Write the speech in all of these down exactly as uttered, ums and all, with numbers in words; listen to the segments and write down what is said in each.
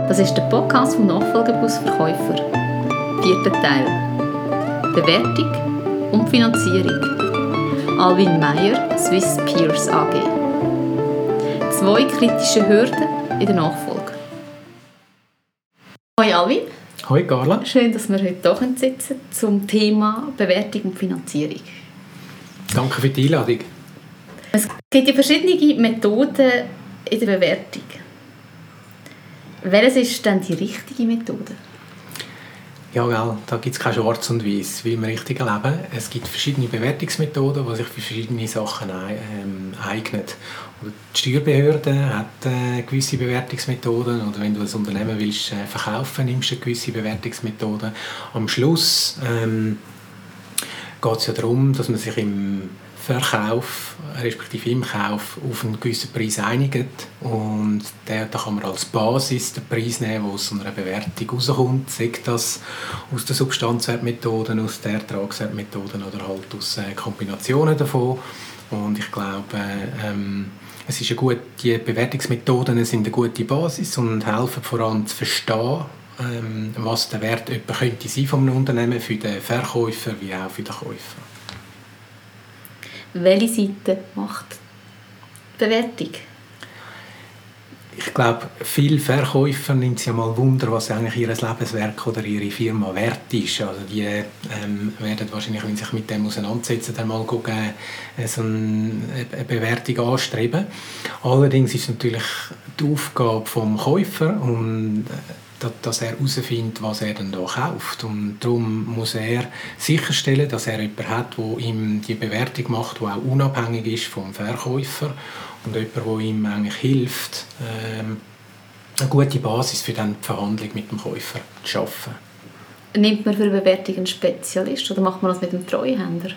Das ist der Podcast vom Nachfolgebusverkäufer. Vierter Teil. Bewertung und Finanzierung. Alwin Meyer, Swiss Peers A G. Zwei kritische Hürden in der Nachfolge. Hoi Alwin. Hoi Carla. Schön, dass wir heute hier sitzen zum Thema Bewertung und Finanzierung. Danke für die Einladung. Es gibt ja verschiedene Methoden in der Bewertung. Welches ist denn die richtige Methode? Ja, gell, da gibt es kein Schwarz und Weiß, wie im richtigen Leben. Es gibt verschiedene Bewertungsmethoden, die sich für verschiedene Sachen ähm, eignen. Und die Steuerbehörde hat äh, gewisse Bewertungsmethoden, oder wenn du ein Unternehmen willst äh, verkaufen, nimmst du eine gewisse Bewertungsmethoden. Am Schluss ähm, geht es ja darum, dass man sich im Verkauf, respektive im Kauf, auf einen gewissen Preis einigt. Und der, da kann man als Basis den Preis nehmen, der aus einer Bewertung rauskommt. Sei das aus den Substanzwertmethoden, aus den Ertragswertmethoden oder halt aus äh, Kombinationen davon. Und ich glaube, ähm, es ist eine gute, die Bewertungsmethoden sind eine gute Basis und helfen vor allem zu verstehen, ähm, was der Wert etwa könnte sein von einem Unternehmen für den Verkäufer wie auch für den Käufer. Welche Seite macht die Bewertung? Ich glaube, viele Verkäufer nimmt es ja mal Wunder, was eigentlich ihr Lebenswerk oder ihre Firma wert ist. Also die ähm, werden wahrscheinlich, wenn sie sich mit dem auseinandersetzen, dann mal gucken, äh, so eine, eine Bewertung anstreben. Allerdings ist es natürlich die Aufgabe des Käufers, und dass er herausfindet, was er denn da kauft. Und darum muss er sicherstellen, dass er jemanden hat, der ihm die Bewertung macht, die auch unabhängig ist vom Verkäufer und jemand, der ihm eigentlich hilft, ähm, eine gute Basis für die Verhandlung mit dem Käufer zu schaffen. Nimmt man für eine Bewertung einen Spezialist oder macht man das mit dem Treuhänder?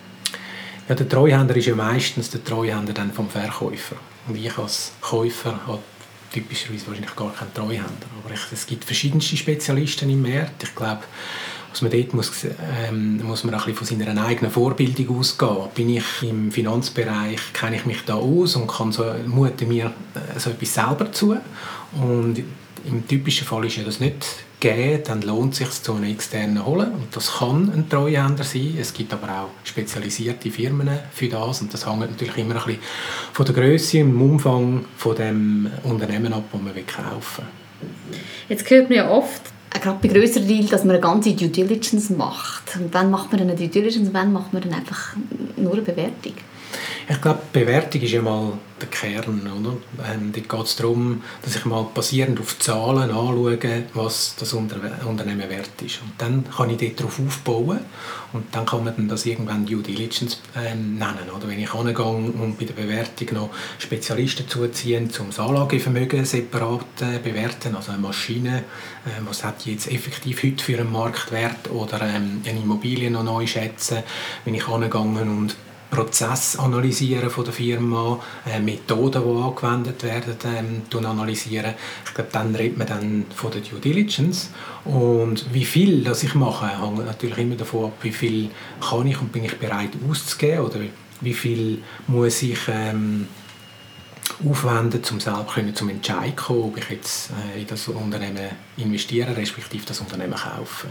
Ja, der Treuhänder ist ja meistens der Treuhänder dann vom Verkäufer. Und ich als Käufer habe typischerweise wahrscheinlich gar kein Treuhänder. Aber ich, es gibt verschiedenste Spezialisten im Markt. Ich glaube, was man dort muss, ähm, muss man ein bisschen von seiner eigenen Vorbildung ausgehen. Bin ich im Finanzbereich, kenne ich mich da aus und kann so, mute mir äh, so etwas selber zu. Und im typischen Fall ist ja das nicht gegeben, dann lohnt es sich, zu einem externen holen. Und das kann ein Treuhänder sein. Es gibt aber auch spezialisierte Firmen für das. Und das hängt natürlich immer ein bisschen von der Grösse und dem Umfang von dem Unternehmen ab, das man kaufen will. Jetzt hört man ja oft, gerade bei grösseren Deals, dass man eine ganze Due Diligence macht. Und wann macht man eine Due Diligence und wann macht man dann einfach nur eine Bewertung? Ich glaube, die Bewertung ist ja mal der Kern. Oder? Ähm, dort geht es darum, dass ich mal basierend auf Zahlen anschaue, was das Unter- Unternehmen wert ist. Und dann kann ich dort darauf aufbauen und dann kann man dann das irgendwann Due Diligence ähm, nennen. Oder? Wenn ich angehe und bei der Bewertung noch Spezialisten zuziehen, um das Anlagevermögen separat äh, bewerten, also eine Maschine, äh, was hat die jetzt effektiv heute für einen Marktwert, oder ähm, eine Immobilie noch neu schätzen, wenn ich angehe und Prozess analysieren von der Firma, äh, Methoden, die angewendet werden, ähm, analysieren. Ich glaube, dann redet man dann von der Due Diligence. Und wie viel das ich mache, hängt natürlich immer davon ab, wie viel kann ich und bin ich bereit auszugeben, oder wie viel muss ich ähm, aufwenden, um selber können, zum Entscheid zu kommen, ob ich jetzt äh, in das Unternehmen investiere, respektive das Unternehmen kaufe.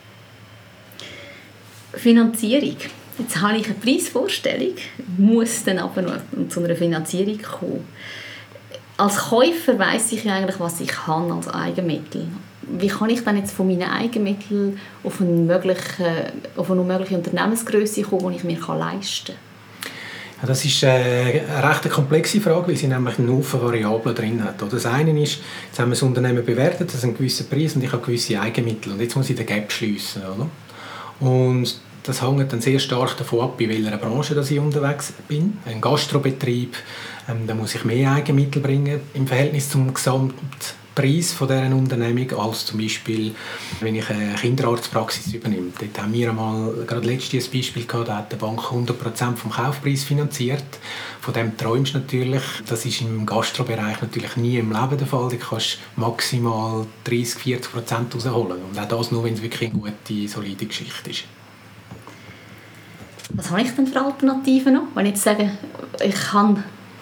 Finanzierung. Jetzt habe ich eine Preisvorstellung, muss dann aber noch zu einer Finanzierung kommen. Als Käufer weiss ich eigentlich, was ich habe als Eigenmittel. Wie kann ich dann jetzt von meinen Eigenmitteln auf eine mögliche, auf eine mögliche Unternehmensgrösse kommen, die ich mir leisten kann? Ja, das ist eine recht komplexe Frage, weil sie nämlich einen Haufen Variablen drin hat. Das eine ist, jetzt haben wir das Unternehmen bewertet, das ist ein gewisser Preis und ich habe gewisse Eigenmittel. Und jetzt muss ich den Gap schliessen. Oder? Und das hängt dann sehr stark davon ab, in welcher Branche ich unterwegs bin. Ein Gastrobetrieb, ähm, da muss ich mehr Eigenmittel bringen im Verhältnis zum Gesamtpreis von dieser Unternehmung, als zum Beispiel, wenn ich eine Kinderarztpraxis übernehme. Dort haben wir einmal gerade letztes ein Beispiel gehabt, da hat die Bank hundert Prozent vom Kaufpreis finanziert. Von dem träumst du natürlich. Das ist im Gastrobereich natürlich nie im Leben der Fall. Du kannst maximal dreißig bis vierzig Prozent rausholen. Und auch das nur, wenn es wirklich eine gute, solide Geschichte ist. Was habe ich denn für Alternativen noch? Wenn ich jetzt sage, ich kann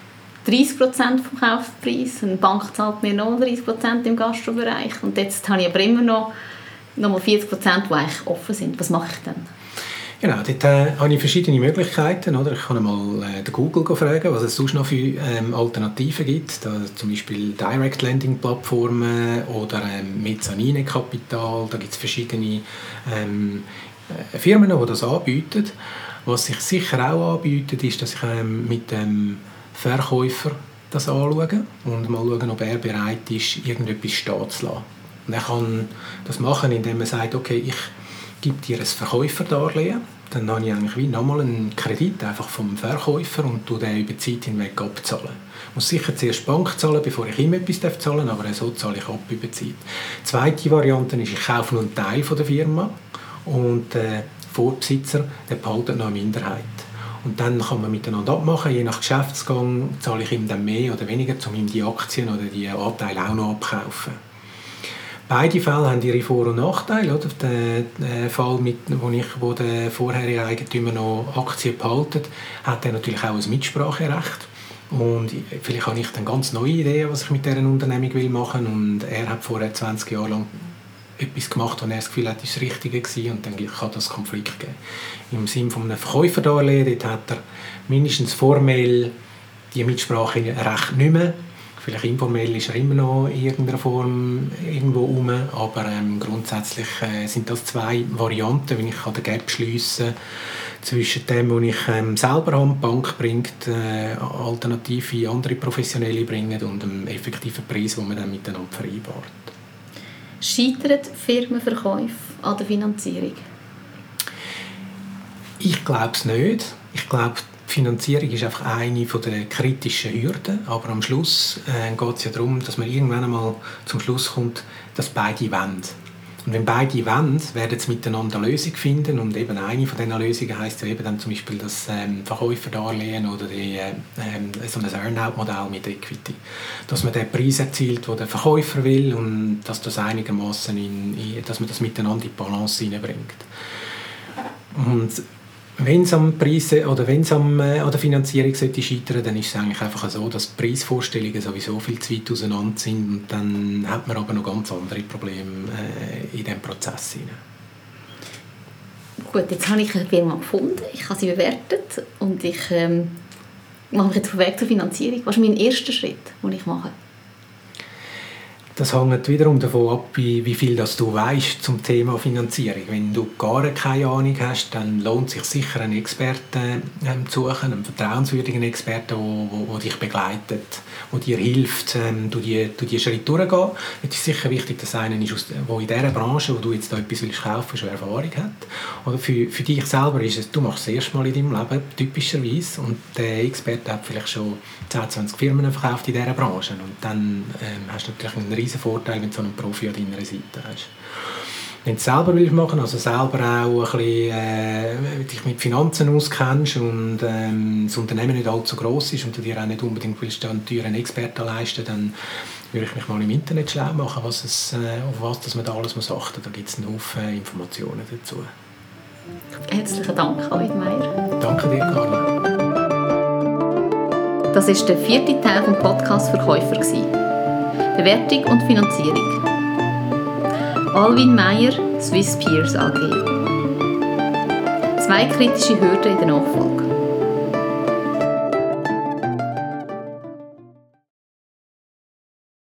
dreißig Prozent vom Kaufpreis, eine Bank zahlt mir noch dreißig Prozent im Gastrobereich und jetzt habe ich aber immer noch, noch mal vierzig Prozent, die eigentlich offen sind. Was mache ich dann? Genau, dort äh, habe ich verschiedene Möglichkeiten. Oder? Ich kann mal äh, den Google fragen, was es sonst noch für ähm, Alternativen gibt. Da, zum Beispiel Direct-Lending-Plattformen oder ähm, Mezzanine-Kapital. Da gibt es verschiedene ähm, äh, Firmen, die das anbieten. Was sich sicher auch anbietet, ist, dass ich ähm, mit dem Verkäufer das anschaue und mal schauen, ob er bereit ist, irgendetwas stehen zu lassen. Und er kann das machen, indem er sagt, okay, ich gebe dir ein Verkäuferdarlehen, dann habe ich eigentlich wie nochmal einen Kredit einfach vom Verkäufer und tue den über die Zeit hinweg abzahlen. Ich muss sicher zuerst die Bank zahlen, bevor ich ihm etwas zahlen darf, aber so zahle ich ab über die Zeit. Die zweite Variante ist, ich kaufe nur einen Teil von der Firma und der Vorbesitzer der behaltet noch eine Minderheit. Und dann kann man miteinander abmachen, je nach Geschäftsgang zahle ich ihm dann mehr oder weniger, um ihm die Aktien oder die Anteile auch noch abzukaufen. Beide Fälle haben ihre Vor- und Nachteile. Oder? Der Fall, mit, wo, ich, wo der vorherige Eigentümer noch Aktien behaltet, hat er natürlich auch ein Mitspracherecht. Und vielleicht habe ich dann ganz neue Ideen, was ich mit dieser Unternehmung will machen. Und er hat vorher zwanzig Jahre lang etwas gemacht, wo er das Gefühl hat, das war das Richtige gewesen, und dann kann das Konflikt geben. Im Sinne von einem Verkäuferdarlehen, dort hat er mindestens formell die Mitspracherecht nicht mehr. Vielleicht informell ist er immer noch in irgendeiner Form irgendwo rum, aber ähm, grundsätzlich äh, sind das zwei Varianten, wie ich den Gap schliessen kann zwischen dem, was ich ähm, selber habe, die Bank bringt, äh, alternative andere Professionelle bringen und dem effektiven Preis, den man dann miteinander vereinbart. Scheitern Firmenverkäufe an der Finanzierung? Ich glaube es nicht. Ich glaube, die Finanzierung ist einfach eine der kritischen Hürden, aber am Schluss äh, geht es ja darum, dass man irgendwann einmal zum Schluss kommt, dass beide wollen. Und wenn beide wollen, werden sie miteinander eine Lösung finden, und eben eine von diesen Lösungen heisst ja eben dann zum Beispiel das ähm, Verkäuferdarlehen oder die, äh, so ein Earn-out-Modell mit Equity. Dass man den Preis erzielt, den der Verkäufer will, und dass, das einigermaßen in, in, dass man das miteinander in die Balance hineinbringt. Und wenn es am Preis oder wenn es am, äh, an der Finanzierung sollte scheitern, dann ist es eigentlich einfach so, dass die Preisvorstellungen sowieso viel zu weit auseinander sind, und dann hat man aber noch ganz andere Probleme äh, in diesem Prozess hinein. Gut, jetzt habe ich eine Firma gefunden, ich habe sie bewertet und ich ähm, mache mich jetzt auf den Weg zur Finanzierung. Was ist mein erster Schritt, den ich mache? Das hängt wiederum davon ab, wie, wie viel das du weißt zum Thema Finanzierung. Wenn du gar keine Ahnung hast, dann lohnt es sich sicher, einen Experten ähm, zu suchen, einen vertrauenswürdigen Experten, der dich begleitet, der dir hilft, ähm, durch, die, durch die Schritte durchzugehen. Es ist sicher wichtig, dass einer ist, der in dieser Branche, wo du jetzt da etwas willst kaufen, schon Erfahrung hat. Oder für, für dich selber ist es, du machst es das erste Mal in deinem Leben, typischerweise, und der Experte hat vielleicht schon zehn, zwanzig Firmen verkauft in dieser Branche. Und dann ähm, hast du natürlich einen riesen Vorteil, wenn du so einen Profi an deiner Seite hast. Wenn du es selber willst machen, also selber auch ein bisschen, äh, dich mit Finanzen auskennst und ähm, das Unternehmen nicht allzu gross ist und du dir auch nicht unbedingt willst, einen teuren Experten leisten, dann würde ich mich mal im Internet schlau machen, was es, äh, auf was dass man da alles muss achten muss. Da gibt es einen Haufen Informationen dazu. Herzlichen Dank, Alwin Meier. Danke dir, Carla. Das war der vierte Teil des Podcasts Verkäufer. Bewertung und Finanzierung. Alwin Meier, Swiss Peers A G. Zwei kritische Hürden in der Nachfolge.